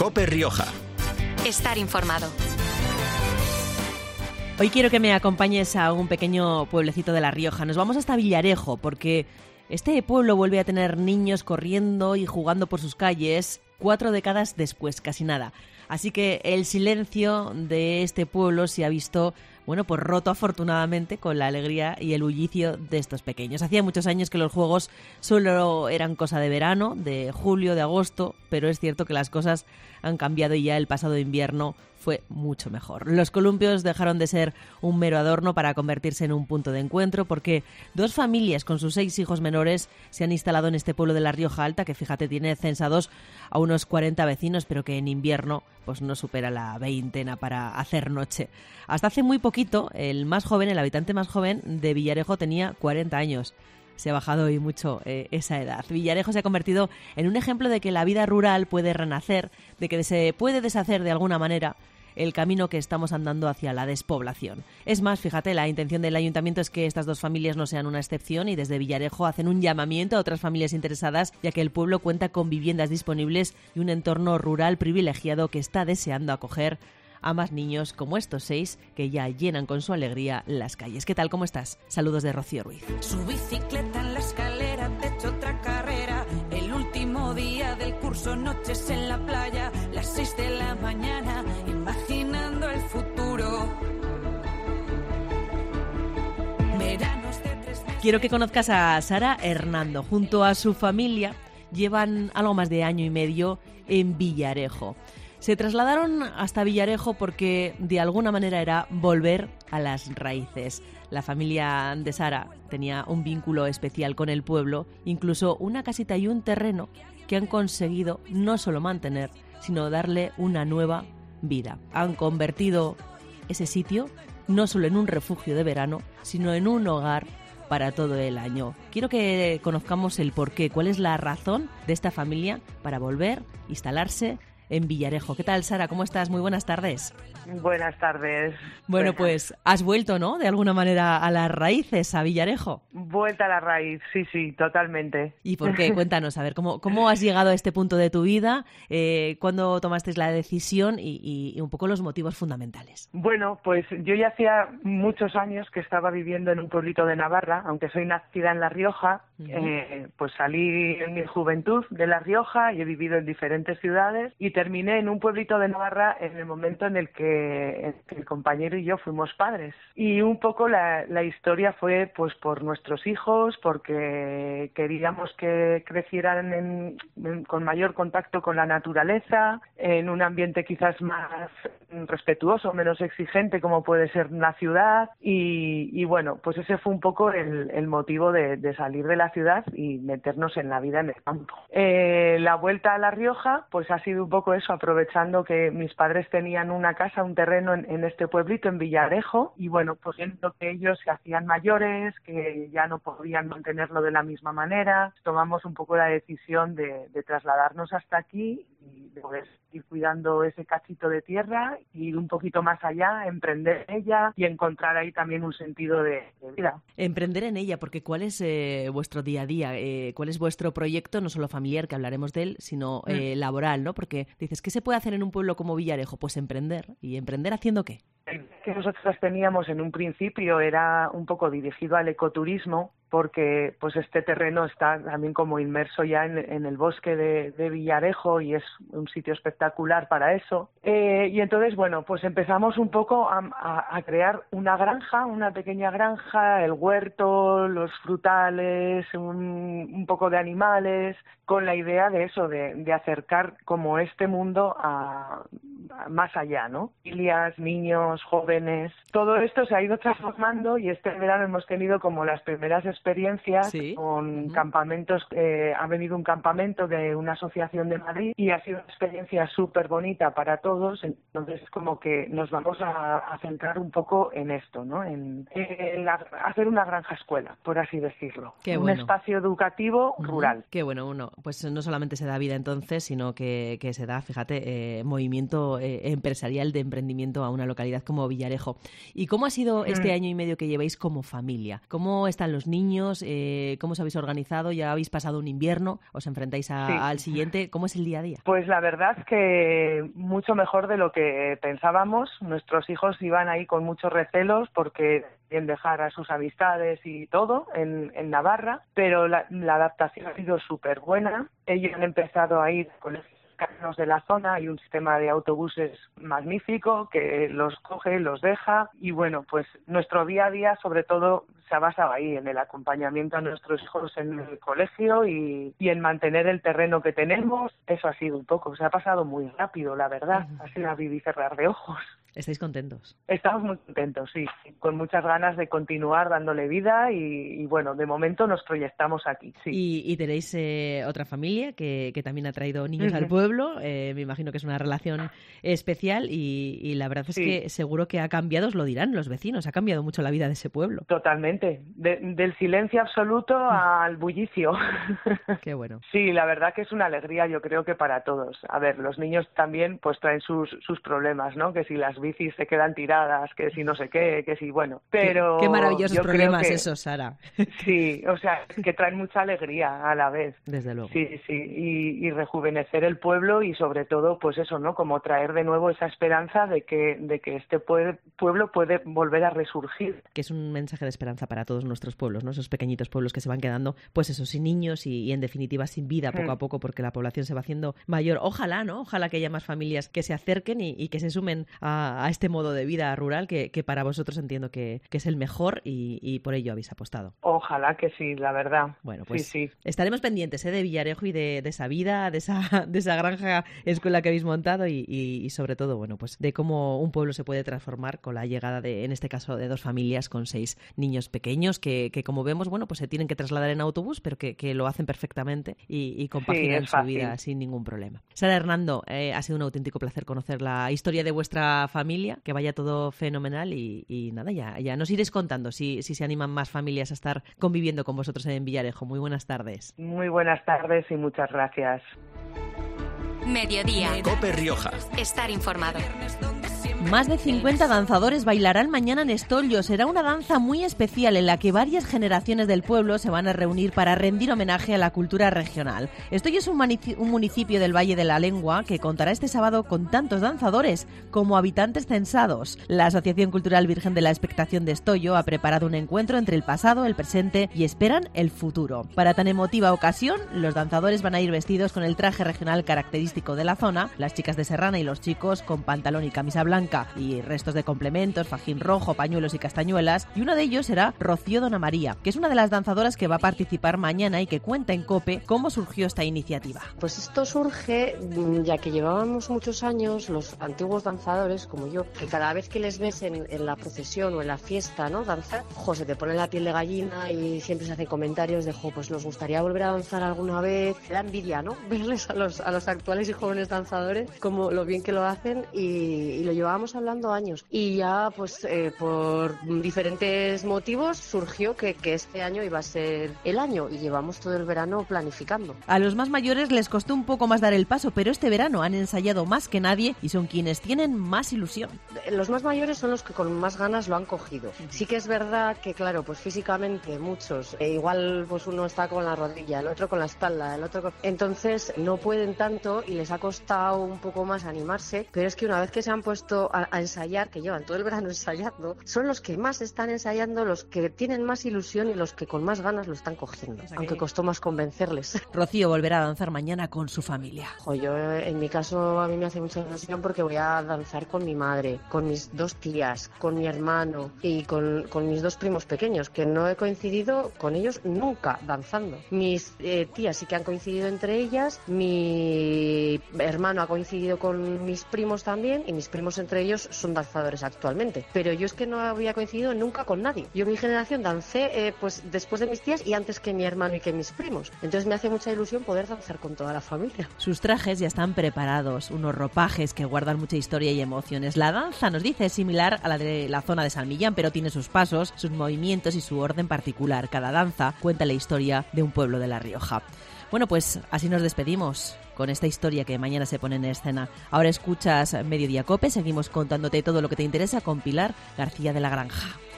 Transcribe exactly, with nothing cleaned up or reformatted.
COPE Rioja. Estar informado. Hoy quiero que me acompañes a un pequeño pueblecito de La Rioja. Nos vamos hasta Villarejo, porque este pueblo vuelve a tener niños corriendo y jugando por sus calles cuatro décadas después, casi nada. Así que el silencio de este pueblo se ha visto, bueno, pues roto afortunadamente con la alegría y el bullicio de estos pequeños. Hacía muchos años que los juegos solo eran cosa de verano, de julio, de agosto, pero es cierto que las cosas han cambiado y ya el pasado invierno fue mucho mejor. Los columpios dejaron de ser un mero adorno para convertirse en un punto de encuentro, porque dos familias con sus seis hijos menores se han instalado en este pueblo de La Rioja Alta, que fíjate tiene censados a unos cuarenta vecinos, pero que en invierno pues no supera la veintena para hacer noche. Hasta hace muy poquito, el más joven, el habitante más joven de Villarejo tenía cuarenta años. Se ha bajado hoy mucho eh, esa edad. Villarejo se ha convertido en un ejemplo de que la vida rural puede renacer, de que se puede deshacer de alguna manera el camino que estamos andando hacia la despoblación. Es más, fíjate, la intención del ayuntamiento es que estas dos familias no sean una excepción y desde Villarejo hacen un llamamiento a otras familias interesadas, ya que el pueblo cuenta con viviendas disponibles y un entorno rural privilegiado que está deseando acoger a más niños como estos seis que ya llenan con su alegría las calles. ¿Qué tal? ¿Cómo estás? Saludos de Rocío Ruiz. Su bicicleta en la escalera, te hecho otra carrera. El último día del curso, noches en la playa, las seis de la mañana, imaginando el futuro. Veranos de tres meses. Quiero que conozcas a Sara Hernando. Junto a su familia llevan algo más de año y medio en Villarejo. Se trasladaron hasta Villarejo porque de alguna manera era volver a las raíces. La familia de Sara tenía un vínculo especial con el pueblo, incluso una casita y un terreno que han conseguido no solo mantener, sino darle una nueva vida. Han convertido ese sitio no solo en un refugio de verano, sino en un hogar para todo el año. Quiero que conozcamos el porqué, cuál es la razón de esta familia para volver, instalarse en Villarejo. ¿Qué tal, Sara? ¿Cómo estás? Muy buenas tardes. Buenas tardes. Bueno, pues has vuelto, ¿no? De alguna manera a las raíces, a Villarejo. Vuelta a la raíz, sí, sí, totalmente. ¿Y por qué? Cuéntanos, a ver, ¿cómo, cómo has llegado a este punto de tu vida? Eh, ¿Cuándo tomaste la decisión y, y, y un poco los motivos fundamentales? Bueno, pues yo ya hacía muchos años que estaba viviendo en un pueblito de Navarra, aunque soy nacida en La Rioja, uh-huh. eh, pues salí en mi juventud de La Rioja y he vivido en diferentes ciudades y terminé en un pueblito de Navarra en el momento en el que, en el, que el compañero y yo fuimos padres. Y un poco la, la historia fue pues por nuestros hijos, porque queríamos que crecieran en, en, con mayor contacto con la naturaleza, en un ambiente quizás más respetuoso, menos exigente como puede ser una ciudad y, y bueno, pues ese fue un poco el, el motivo de, de salir de la ciudad y meternos en la vida en el campo. Eh, la vuelta a La Rioja pues ha sido un poco eso, aprovechando que mis padres tenían una casa, un terreno en, en este pueblito, en Villarejo, y bueno, pues viendo que ellos se hacían mayores, que ya no podían mantenerlo de la misma manera, tomamos un poco la decisión de, de trasladarnos hasta aquí y de poder ir cuidando ese cachito de tierra, ir un poquito más allá, emprender en ella y encontrar ahí también un sentido de, de vida. Emprender en ella, porque ¿cuál es eh, vuestro día a día? Eh, ¿Cuál es vuestro proyecto, no solo familiar, que hablaremos de él, sino eh, mm. laboral, ¿no? Porque dices, ¿qué se puede hacer en un pueblo como Villarejo? Pues emprender. ¿Y emprender haciendo qué? El que nosotros teníamos en un principio era un poco dirigido al ecoturismo, porque pues este terreno está también como inmerso ya en, en el bosque de, de Villarejo y es un sitio espectacular para eso. Eh, y entonces, bueno, pues empezamos un poco a, a, a crear una granja, una pequeña granja, el huerto, los frutales, un, un poco de animales, con la idea de eso, de, de acercar como este mundo a, a más allá, ¿no? Familias, niños, jóvenes, todo esto se ha ido transformando y este verano hemos tenido como las primeras experiencias sí. con uh-huh. campamentos, eh, ha venido un campamento de una asociación de Madrid y ha sido una experiencia súper bonita para todos, entonces como que nos vamos a, a centrar un poco en esto, ¿no? En, en la, hacer una granja escuela, por así decirlo. Qué un bueno. espacio educativo uh-huh. rural. Qué bueno, uno, pues no solamente se da vida entonces, sino que, que se da, fíjate, eh, movimiento eh, empresarial de emprendimiento a una localidad como Villarejo. ¿Y cómo ha sido este mm. año y medio que lleváis como familia? ¿Cómo están los niños? Eh, ¿Cómo os habéis organizado? ¿Ya habéis pasado un invierno? ¿Os enfrentáis a, sí. al siguiente? ¿Cómo es el día a día? Pues la verdad es que mucho mejor de lo que pensábamos. Nuestros hijos iban ahí con muchos recelos porque en dejar a sus amistades y todo en, en Navarra, pero la, la adaptación ha sido súper buena. Ellos han empezado a ir con los caminos de la zona, hay un sistema de autobuses magnífico que los coge, los deja y bueno, pues nuestro día a día sobre todo se ha basado ahí en el acompañamiento a nuestros hijos en el colegio y, y en mantener el terreno que tenemos. Eso ha sido un poco, se ha pasado muy rápido, la verdad, uh-huh. ha sido abrir y cerrar de ojos. ¿Estáis contentos? Estamos muy contentos, sí, con muchas ganas de continuar dándole vida y, y bueno, de momento nos proyectamos aquí, sí. Y, y tenéis eh, otra familia que, que también ha traído niños uh-huh. al pueblo, eh, me imagino que es una relación especial y, y la verdad es sí. que seguro que ha cambiado, os lo dirán los vecinos, ha cambiado mucho la vida de ese pueblo. Totalmente, de, del silencio absoluto al bullicio. Qué bueno. Sí, la verdad que es una alegría, yo creo que para todos. A ver, los niños también pues traen sus, sus problemas, ¿no? Que si las bicis se quedan tiradas, que si no sé qué, que si bueno, pero... Qué, qué maravillosos problemas que, esos, Sara. Sí, o sea, que traen mucha alegría a la vez. Desde luego. Sí, sí, y, y rejuvenecer el pueblo y sobre todo, pues eso, ¿no? Como traer de nuevo esa esperanza de que, de que este pue- pueblo puede volver a resurgir. Que es un mensaje de esperanza para todos nuestros pueblos, ¿no? Esos pequeñitos pueblos que se van quedando, pues eso, sin niños y, y en definitiva sin vida poco mm. a poco porque la población se va haciendo mayor. Ojalá, ¿no? Ojalá que haya más familias que se acerquen y, y que se sumen a a este modo de vida rural que, que para vosotros entiendo que, que es el mejor y, y por ello habéis apostado. Ojalá que sí, la verdad. Bueno, pues sí, sí. estaremos pendientes ¿eh? de Villarejo y de, de esa vida, de esa, de esa granja escuela que habéis montado y, y, y sobre todo, bueno, pues de cómo un pueblo se puede transformar con la llegada de, en este caso, de dos familias con seis niños pequeños que, que como vemos, bueno, pues se tienen que trasladar en autobús, pero que, que lo hacen perfectamente y, y compaginan sí, su vida sin ningún problema. Sara Hernando, eh, ha sido un auténtico placer conocer la historia de vuestra familia, que vaya todo fenomenal y, y nada, ya, ya nos iréis contando si, si se animan más familias a estar conviviendo con vosotros en Villarejo. Muy buenas tardes. Muy buenas tardes y muchas gracias. Mediodía. COPE Rioja. Estar informado. Más de cincuenta danzadores bailarán mañana en Estollo. Será una danza muy especial en la que varias generaciones del pueblo se van a reunir para rendir homenaje a la cultura regional. Estollo es un, manici- un municipio del Valle de la Lengua que contará este sábado con tantos danzadores como habitantes censados. La Asociación Cultural Virgen de la Expectación de Estollo ha preparado un encuentro entre el pasado, el presente y esperan el futuro. Para tan emotiva ocasión, los danzadores van a ir vestidos con el traje regional característico de la zona, las chicas de Serrana y los chicos con pantalón y camisa blanca y restos de complementos, fajín rojo, pañuelos y castañuelas, y uno de ellos será Rocío Dona María, que es una de las danzadoras que va a participar mañana y que cuenta en COPE cómo surgió esta iniciativa. Pues esto surge ya que llevábamos muchos años los antiguos danzadores como yo, que cada vez que les ves en, en la procesión o en la fiesta, ¿no? Danzar, jo, se te pone la piel de gallina y siempre se hacen comentarios de, jo, pues nos gustaría volver a danzar alguna vez. Te da envidia, ¿no? Verles a los, a los actuales y jóvenes danzadores como lo bien que lo hacen y, y lo llevamos hablando años y ya pues eh, por diferentes motivos surgió que, que este año iba a ser el año y llevamos todo el verano planificando. A los más mayores les costó un poco más dar el paso, pero este verano han ensayado más que nadie y son quienes tienen más ilusión. Los más mayores son los que con más ganas lo han cogido. Sí que es verdad que claro, pues físicamente muchos, eh, igual pues uno está con la rodilla, el otro con la espalda, el otro con... entonces no pueden tanto y les ha costado un poco más animarse, pero es que una vez que se han puesto A, a ensayar, que llevan todo el verano ensayando, son los que más están ensayando, los que tienen más ilusión y los que con más ganas lo están cogiendo, o sea, aunque costó más convencerles. Rocío volverá a danzar mañana con su familia. Jo, yo en mi caso a mí me hace mucha ilusión porque voy a danzar con mi madre, con mis dos tías, con mi hermano y con, con mis dos primos pequeños, que no he coincidido con ellos nunca danzando. Mis eh, tías sí que han coincidido entre ellas, mi hermano ha coincidido con mis primos también y mis primos entre ellos son danzadores actualmente, pero yo es que no había coincidido nunca con nadie. Yo mi generación dancé eh, pues después de mis tías y antes que mi hermano y que mis primos, entonces me hace mucha ilusión poder danzar con toda la familia. Sus trajes ya están preparados, unos ropajes que guardan mucha historia y emociones. La danza, nos dice, es similar a la de la zona de San Millán, pero tiene sus pasos, sus movimientos y su orden particular. Cada danza cuenta la historia de un pueblo de La Rioja. Bueno, pues así nos despedimos con esta historia que mañana se pone en escena. Ahora escuchas Mediodía Cope, seguimos contándote todo lo que te interesa con Pilar García de la Granja.